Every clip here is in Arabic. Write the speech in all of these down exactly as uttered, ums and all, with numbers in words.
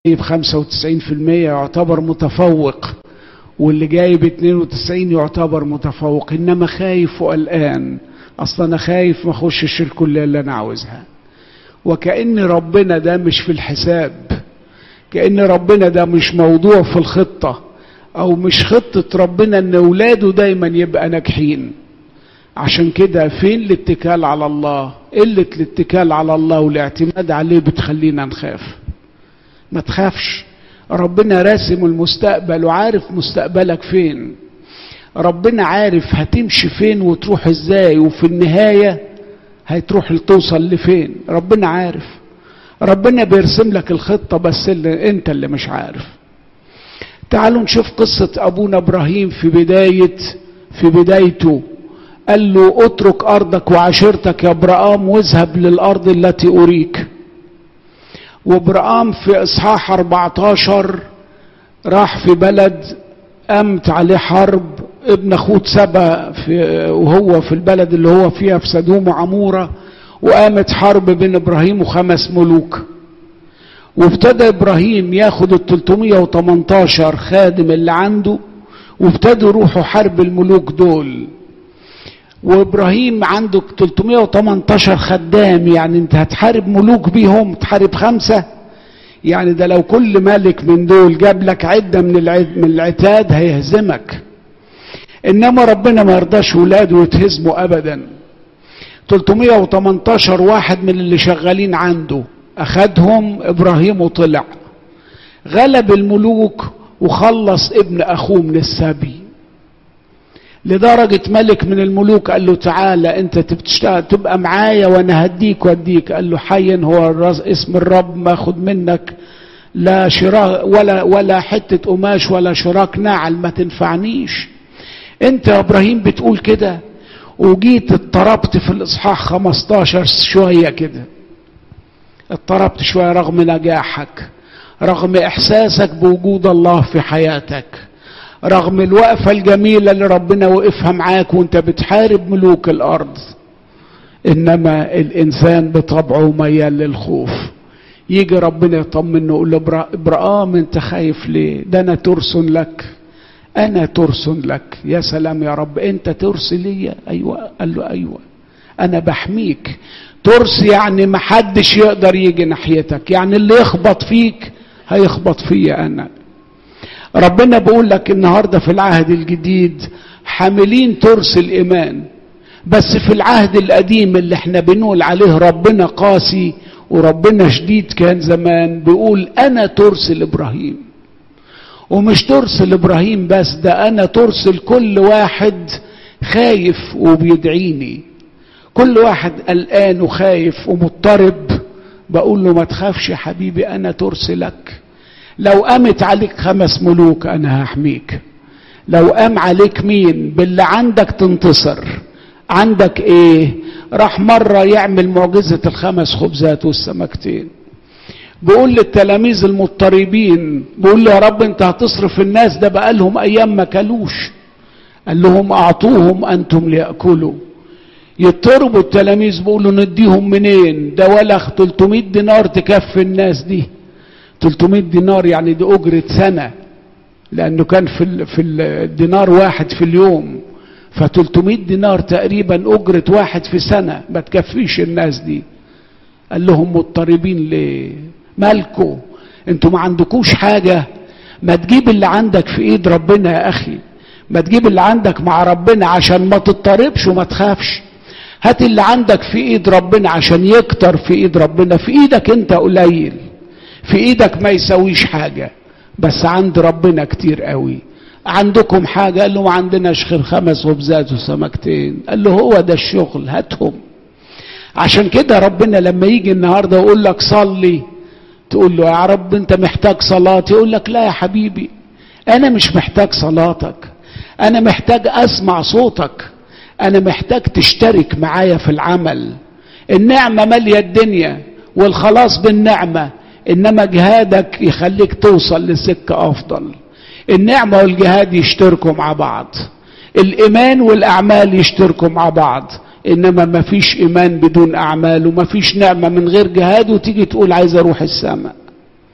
جايب خمسة وتسعين في المية يعتبر متفوق، واللي جايب اتنين وتسعين يعتبر متفوق، انما خايف وقلقان. اصلا انا خايف ما اخشش الكليه اللي انا عاوزها، وكأن ربنا ده مش في الحساب، كأن ربنا ده مش موضوع في الخطه، او مش خطه ربنا ان اولاده دايما يبقى ناجحين. عشان كده فين الاتكال على الله؟ قله الاتكال على الله والاعتماد عليه بتخلينا نخاف. ما تخافش، ربنا راسم المستقبل وعارف مستقبلك فين. ربنا عارف هتمشي فين وتروح ازاي، وفي النهاية هتروح توصل لفين. ربنا عارف، ربنا بيرسم لك الخطة، بس اللي انت اللي مش عارف. تعالوا نشوف قصة ابونا ابراهيم في بداية في بدايته. قال له اترك ارضك وعشيرتك يا ابراهيم واذهب للارض التي اريك. وابراهيم في اصحاح أربعتاشر راح في بلد قامت عليه حرب، ابن اخوه سبا في وهو في البلد اللي هو فيها في سدوم وعموره، وقامت حرب بين ابراهيم وخمس ملوك. وابتدى ابراهيم ياخد ال ثلاثمية وتمنتاشر خادم اللي عنده، وابتدوا يروحوا حرب الملوك دول. وابراهيم عنده ثلاثمية وتمنتاشر خدام، يعني انت هتحارب ملوك بيهم تحارب خمسة؟ يعني ده لو كل ملك من دول جاب لك عدة من من العتاد هيهزمك. انما ربنا ما يرضاش ولاده يتهزموا ابدا. ثلاثمية وتمنتاشر واحد من اللي شغالين عنده اخدهم ابراهيم وطلع غلب الملوك وخلص ابن اخوه من السبي. لدرجة ملك من الملوك قال له تعالى انت تبتشتغل تبقى معايا وانا هديك واديك. قال له حيا هو اسم الرب ما اخد منك لا شراك ولا ولا حتة قماش ولا شراك نعل ما تنفعنيش. انت يا ابراهيم بتقول كده. وجيت اضطربت في الاصحاح خمستاشر شوية كده، اضطربت شوية رغم نجاحك، رغم احساسك بوجود الله في حياتك، رغم الوقفة الجميلة اللي ربنا وقفها معاك وانت بتحارب ملوك الارض. انما الانسان بطبعه ميال للخوف. يجي ربنا يطمنه يقول له ابراهيم انت خايف ليه؟ ده انا ترس لك، انا ترس لك. يا سلام يا رب، انت ترس ليا؟ ايوه. قال له ايوه انا بحميك. ترس يعني محدش يقدر يجي ناحيتك، يعني اللي يخبط فيك هيخبط فيا انا. ربنا بيقول لك النهارده في العهد الجديد حاملين ترس الايمان، بس في العهد القديم اللي احنا بنقول عليه ربنا قاسي وربنا شديد كان زمان، بيقول انا ترس لابراهيم. ومش ترس لابراهيم بس، ده انا ترس لكل واحد خايف وبيدعيني، كل واحد قلقان وخايف ومضطرب بقول له ما تخافش يا حبيبي انا ترس لك. لو قامت عليك خمس ملوك انا هحميك. لو قام عليك مين باللي عندك تنتصر. عندك ايه؟ راح مرة يعمل معجزة الخمس خبزات والسمكتين، بيقول للتلاميذ المضطربين بيقول له يا رب انت هتصرف الناس ده بقالهم ايام ما كلوش. قال لهم اعطوهم انتم ليأكلوا. يضطربوا التلاميذ بيقولوا نديهم منين؟ ده ولا ثلاثمية دينار تكفي الناس دي. ثلاثمية دينار يعني دي أجرة سنة، لأنه كان في في الدينار واحد في اليوم، ف300 دينار تقريبا أجرة واحد في سنة، ما تكفيش الناس دي. قال لهم مضطربين ليه؟ مالكوا؟ انتوا ما عندكوش حاجة؟ ما تجيب اللي عندك في ايد ربنا يا أخي، ما تجيب اللي عندك مع ربنا عشان ما تضطربش وما تخافش. هات اللي عندك في ايد ربنا عشان يكتر في ايد ربنا. في ايدك انت قليل، في ايدك ما يسويش حاجة، بس عند ربنا كتير قوي. عندكم حاجة؟ قال له ما عندناش غير خمس خبزات وسمكتين. قال له هو ده الشغل، هاتهم. عشان كده ربنا لما يجي النهاردة يقول لك صلي، تقول له يا رب انت محتاج صلاة، يقول لك لا يا حبيبي انا مش محتاج صلاتك، انا محتاج اسمع صوتك، انا محتاج تشترك معايا في العمل. النعمة مالية الدنيا والخلاص بالنعمة، انما جهادك يخليك توصل لسكة افضل. النعمة والجهاد يشتركوا مع بعض، الايمان والاعمال يشتركوا مع بعض، انما ما فيش ايمان بدون اعمال، وما فيش نعمة من غير جهاد وتيجي تقول عايز اروح السماء.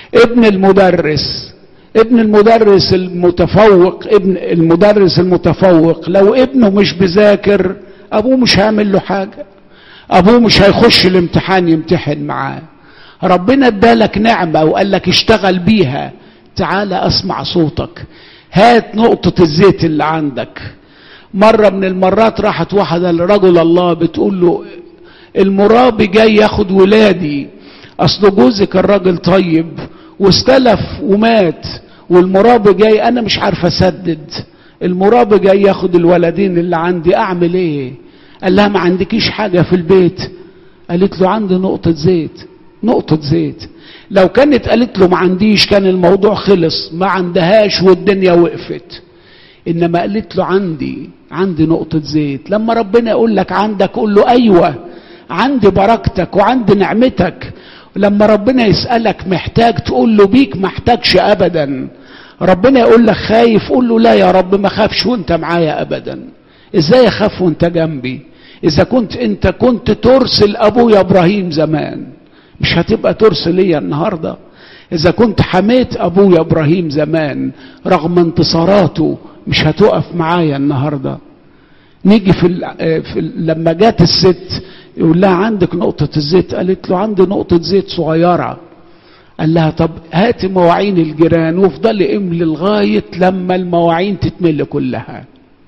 ابن المدرس ابن المدرس المتفوق ابن المدرس المتفوق لو ابنه مش بذاكر ابوه مش هيعمل له حاجة، ابوه مش هيخش الامتحان يمتحن معاه. ربنا ادالك نعمة وقال لك اشتغل بيها، تعالى اسمع صوتك، هات نقطة الزيت اللي عندك. مرة من المرات راحت واحدة لرجل الله بتقول له المرابي جاي ياخد ولادي، اصل جوزك الراجل طيب واستلف ومات، والمرابي جاي انا مش عارفه اسدد، المرابي جاي ياخد الولدين اللي عندي، اعمل ايه؟ قال لها ما عندكيش حاجه في البيت؟ قالت له عندي نقطه زيت. نقطه زيت. لو كانت قالت له ما عنديش كان الموضوع خلص، ما عندهاش والدنيا وقفت. انما قالت له عندي عندي نقطه زيت. لما ربنا يقول لك عندك قول له ايوه عندي بركتك وعندي نعمتك. لما ربنا يسألك محتاج تقول له بيك ما احتاجش ابدا. ربنا يقول لك خايف قول له لا يا رب ما خافش وانت معايا ابدا. ازاي اخاف وانت جنبي؟ اذا كنت انت كنت ترسل ابويا ابراهيم زمان مش هتبقى ترسل ليا النهارده؟ اذا كنت حميت ابويا ابراهيم زمان رغم انتصاراته مش هتقف معايا النهارده؟ نيجي في, في لما جات الست يقول لها عندك نقطة الزيت؟ قالت له عندي نقطة زيت صغيرة. قال لها طب هاتي مواعين الجيران وافضلي املي لغاية لما المواعين تتمل كلها.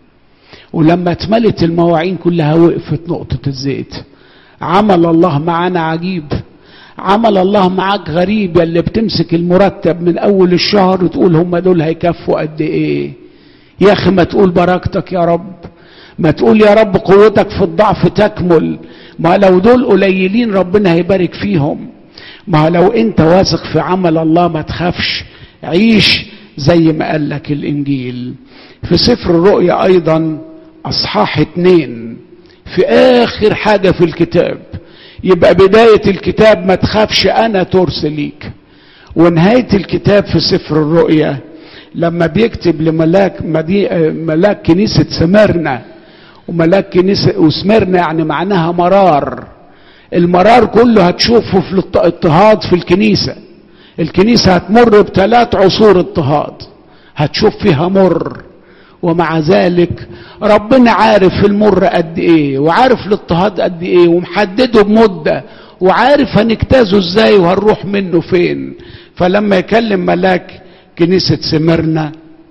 ولما اتملت المواعين كلها وقفت نقطة الزيت. عمل الله معنا عجيب. عمل الله معاك غريب، اللي بتمسك المرتب من اول الشهر وتقول هم دول هيكفوا قد ايه. يا اخي ما تقول بركتك يا رب، ما تقول يا رب قوتك في الضعف تكمل. ما لو دول قليلين ربنا هيبارك فيهم. ما لو انت واثق في عمل الله ما تخافش، عيش زي ما قال لك الانجيل. في سفر الرؤيا ايضا اصحاح اتنين في اخر حاجة في الكتاب، يبقى بداية الكتاب ما تخافش انا ترسل ليك، ونهاية الكتاب في سفر الرؤيا لما بيكتب لملاك ملاك كنيسة سمرنا. وملاك كنيسة وسمرنا يعني معناها مرار. المرار كله هتشوفه في الاضطهاد في الكنيسة. الكنيسة هتمر بثلاث عصور اضطهاد هتشوف فيها مر، ومع ذلك ربنا عارف المر قد ايه وعارف الاضطهاد قد ايه ومحدده بمدة وعارف هنجتازه ازاي وهنروح منه فين. فلما يكلم ملاك كنيسة سمرنا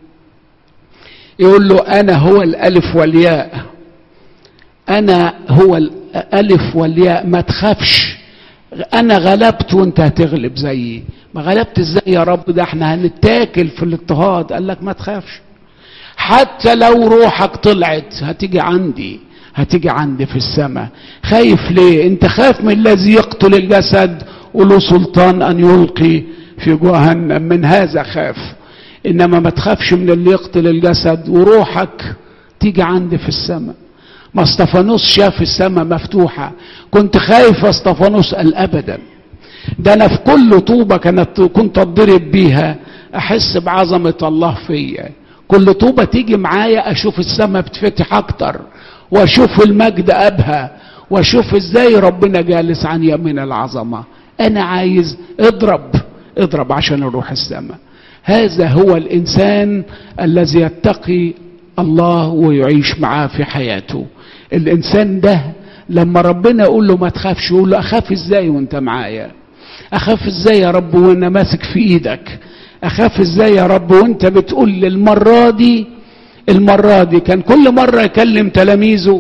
يقول له انا هو الالف والياء، انا هو الالف والياء ما تخافش، انا غلبت وانت هتغلب زيي. ما غلبت ازاي يا رب؟ ده احنا هنتاكل في الاضطهاد. قال لك ما تخافش، حتى لو روحك طلعت هتيجي عندي، هتيجي عندي في السماء. خايف ليه؟ انت خايف من الذي يقتل الجسد وله سلطان ان يلقي في جهنم، من هذا خاف. انما ما تخافش من اللي يقتل الجسد وروحك تيجي عندي في السماء. ما اسطفانوس شاف السماء مفتوحة، كنت خايف اسطفانوس؟ قال ابدا، ده انا في كل طوبة كانت كنت اضرب بيها احس بعظمة الله فيا. كل طوبة تيجي معايا اشوف السماء بتفتح اكتر، واشوف المجد ابهى، واشوف ازاي ربنا جالس عن يمين العظمة. انا عايز اضرب اضرب عشان اروح السماء. هذا هو الانسان الذي يتقي الله ويعيش معاه في حياته. الانسان ده لما ربنا يقول له ما تخافش يقول له اخاف ازاي وانت معايا؟ اخاف ازاي يا رب وانا ماسك في ايدك؟ اخاف ازاي يا رب وانت بتقول لي المرة دي المرة دي كان كل مرة يكلم تلاميذه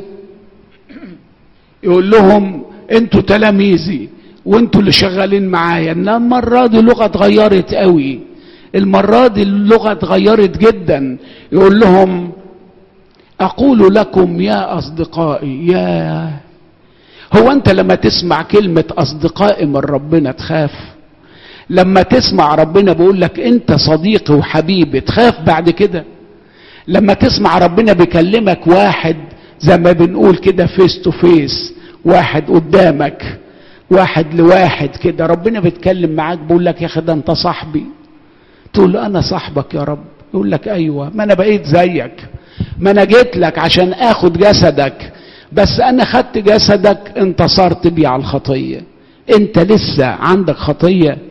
يقول لهم انتوا تلاميذي وانتوا اللي شغالين معايا. انما المرة دي اللغة اتغيرت قوي، المرة دي اللغة اتغيرت جدا. يقول لهم اقول لكم يا اصدقائي. يا هو انت لما تسمع كلمة اصدقائي من ربنا تخاف؟ لما تسمع ربنا بيقول لك انت صديقي وحبيبي تخاف بعد كده؟ لما تسمع ربنا بيكلمك واحد زي ما بنقول كده فيس تو فيس، واحد قدامك واحد لواحد كده، ربنا بيتكلم معاك بيقول لك يا اخي ده انت صاحبي، تقول له انا صاحبك يا رب، يقول لك ايوه ما انا بقيت زيك، ما انا جيت لك عشان اخد جسدك، بس انا خدت جسدك انتصرت بيه على الخطيه، انت لسه عندك خطيه،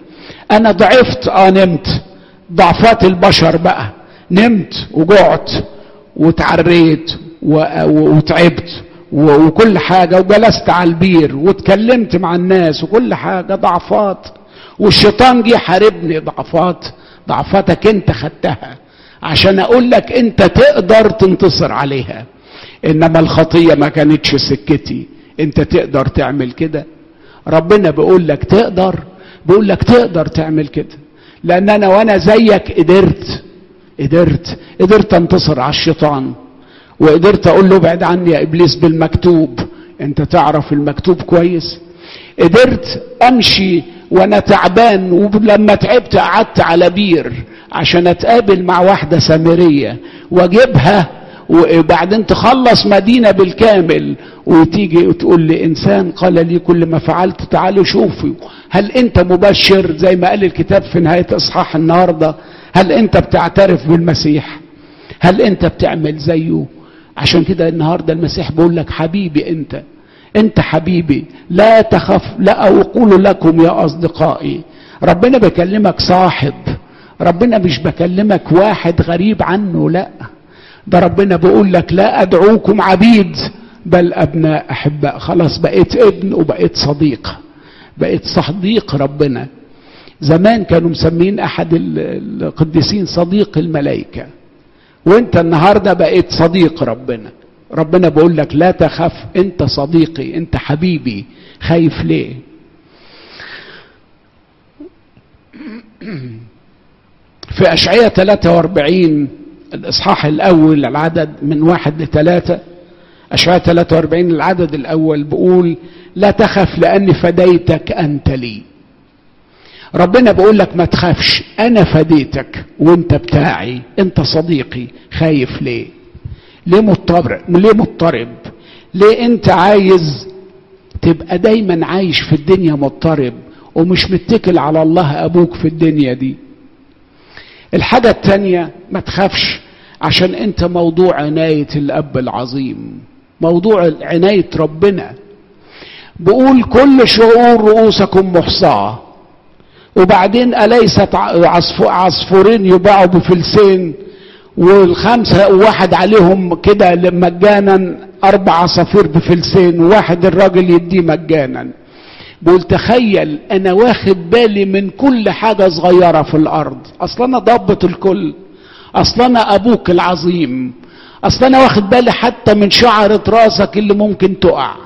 انا ضعفت، اه نمت، ضعفات البشر بقى، نمت وجعت وتعريت وتعبت وكل حاجة، وجلست على البير واتكلمت مع الناس وكل حاجة، ضعفات. والشيطان جه حاربني، ضعفات. ضعفاتك انت خدتها عشان اقول لك انت تقدر تنتصر عليها. انما الخطية ما كانتش سكتي. انت تقدر تعمل كده؟ ربنا بيقول لك تقدر، بيقول لك تقدر تعمل كده، لان انا وانا زيك قدرت قدرت قدرت انتصر على الشيطان، وقدرت اقول له ابعد عني يا ابليس بالمكتوب. انت تعرف المكتوب كويس. قدرت امشي وانا تعبان، ولما تعبت قعدت على بير عشان اتقابل مع واحدة سامرية واجيبها، وبعدين تخلص مدينة بالكامل وتيجي وتقول لي انسان قال لي كل ما فعلت تعالوا شوفوا. هل انت مبشر زي ما قال الكتاب في نهاية اصحاح النهاردة؟ هل انت بتعترف بالمسيح؟ هل انت بتعمل زيه؟ عشان كده النهاردة المسيح بيقول لك حبيبي، انت انت حبيبي لا تخف. لا اقول لكم يا اصدقائي، ربنا بكلمك صاحب، ربنا مش بكلمك واحد غريب عنه، لا، ده ربنا بيقول لك لا ادعوكم عبيد بل ابناء احباء. خلاص بقيت ابن وبقيت صديق، بقيت صديق ربنا. زمان كانوا مسمين احد القديسين صديق الملائكة، وانت النهاردة بقيت صديق ربنا. ربنا بيقول لك لا تخف، انت صديقي، انت حبيبي، خايف ليه؟ في اشعياء ثلاثة واربعين الاصحاح الاول العدد من واحد لثلاثة، اشعياء ثلاثة واربعين العدد الاول بيقول لا تخف لاني فديتك انت لي. ربنا بيقول لك ما تخافش، انا فديتك وانت بتاعي، انت صديقي، خايف ليه؟ ليه مضطرب؟ ليه مضطرب؟ ليه انت عايز تبقى دايما عايش في الدنيا مضطرب ومش متكل على الله ابوك في الدنيا دي؟ الحاجة التانية ما تخافش عشان انت موضوع عناية الاب العظيم، موضوع عناية ربنا. بقول كل شعور رؤوسكم محصاة، وبعدين أليست عصفورين يباعوا بفلسين والخمسة واحد عليهم كده مجانا أربع عصافير بفلسين وواحد الراجل يديه مجانا. بقول تخيل أنا واخد بالي من كل حاجة صغيرة في الأرض، أصلا أنا ضبط الكل، أصلا أنا أبوك العظيم، أصلا أنا واخد بالي حتى من شعرة راسك اللي ممكن تقع،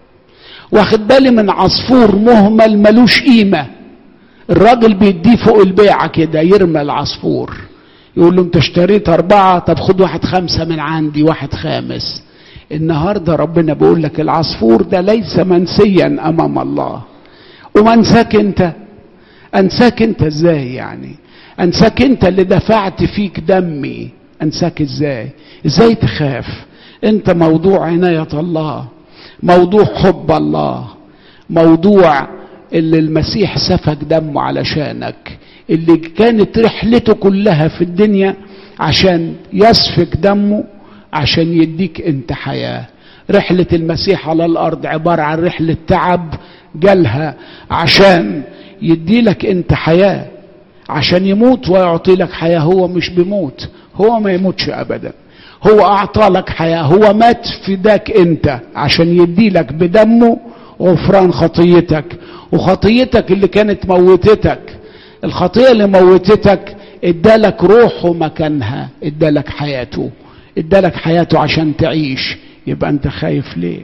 واخد بالي من عصفور مهمل ملوش قيمة الراجل بيديه فوق البيعة كده يرمى العصفور، يقول له انت اشتريت اربعة، طب خد واحد خمسة من عندي، واحد خامس. النهاردة ربنا بيقول لك العصفور ده ليس منسيا امام الله. ومنساك انت، انساك انت ازاي يعني؟ انساك انت اللي دفعت فيك دمي، انساك ازاي؟ ازاي تخاف؟ انت موضوع عناية الله، موضوع حب الله، موضوع اللي المسيح سفك دمه علشانك، اللي كانت رحلته كلها في الدنيا عشان يسفك دمه عشان يديك انت حياة. رحلة المسيح على الارض عبارة عن رحلة تعب جالها عشان يديلك انت حياة، عشان يموت ويعطي لك حياة. هو مش بيموت، هو ما يموتش ابدا، هو اعطى لك حياة، هو مات فداك انت عشان يديلك بدمه غفران خطيتك، وخطيتك اللي كانت موتتك، الخطية اللي موتتك ادالك روحه مكانها، ادالك حياته، ادالك حياته عشان تعيش. يبقى انت خايف ليه؟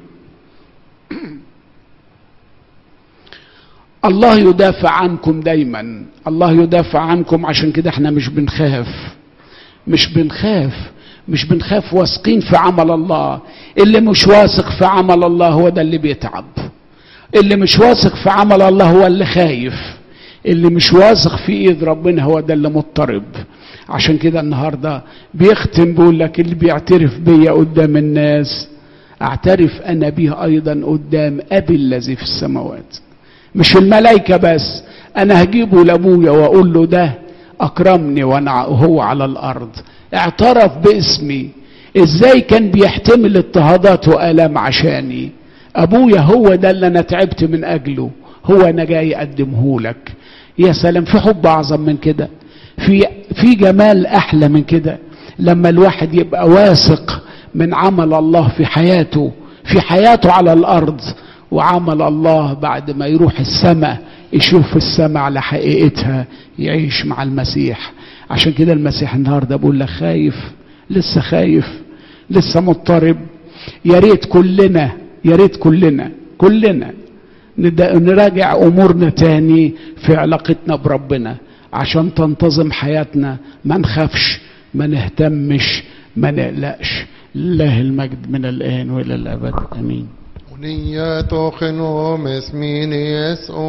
الله يدافع عنكم دايما، الله يدافع عنكم، عشان كده احنا مش بنخاف، مش بنخاف مش بنخاف واثقين في عمل الله. اللي مش واثق في عمل الله هو ده اللي بيتعب، اللي مش واثق في عمل الله هو اللي خايف، اللي مش واثق في ايد ربنا هو ده اللي مضطرب. عشان كده النهارده بيختم بيقول لك اللي بيعترف بيا قدام الناس اعترف انا به ايضا قدام ابي الذي في السماوات. مش الملائكه بس، انا هجيبه لابويا واقول له ده اكرمني وانا وهو على الارض، اعترف باسمي. ازاي كان بيحتمل اضطهادات والام عشاني؟ ابويا هو ده اللي انا تعبت من اجله، هو انا جاي اقدمه لك. يا سلام، في حب اعظم من كده، في في جمال احلى من كده، لما الواحد يبقى واثق من عمل الله في حياته في حياته على الارض، وعمل الله بعد ما يروح السماء يشوف السماء على حقيقتها، يعيش مع المسيح. عشان كده المسيح النهارده بقول لك خايف، لسه خايف، لسه مضطرب. يا ريت كلنا يا ريت كلنا كلنا نراجع امورنا تاني في علاقتنا بربنا عشان تنتظم حياتنا، ما نخافش، ما نهتمش، ما نقلقش. لله المجد من الآن وإلى الأبد، آمين.